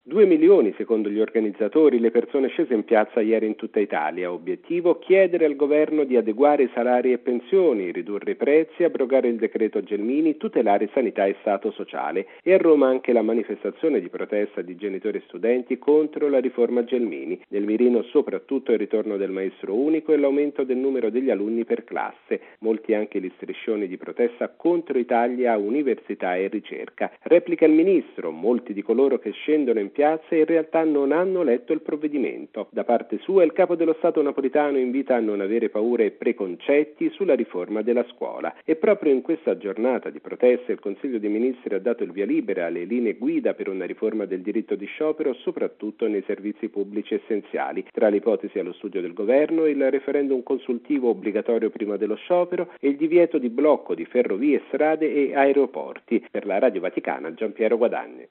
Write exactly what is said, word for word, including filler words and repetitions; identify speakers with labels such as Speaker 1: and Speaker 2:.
Speaker 1: Due milioni, secondo gli organizzatori, le persone scese in piazza ieri in tutta Italia. Obiettivo: chiedere al governo di adeguare i salari e pensioni, ridurre i prezzi, abrogare il decreto Gelmini, tutelare sanità e stato sociale. E a Roma anche la manifestazione di protesta di genitori e studenti contro la riforma Gelmini. Nel mirino soprattutto il ritorno del maestro unico e l'aumento del numero degli alunni per classe. Molti anche gli striscioni di protesta contro i tagli a università e ricerca. Replica il ministro: molti di coloro che scendono in piazza in realtà non hanno letto il provvedimento. Da parte sua il capo dello Stato napolitano invita a non avere paure e preconcetti sulla riforma della scuola. E proprio in questa giornata di protesta il Consiglio dei Ministri ha dato il via libera alle linee guida per una riforma del diritto di sciopero, soprattutto nei servizi pubblici essenziali. Tra le ipotesi allo studio del governo il referendum consultivo obbligatorio prima dello sciopero e il divieto di blocco di ferrovie, strade e aeroporti. Per la Radio Vaticana, Giampiero Guadagni.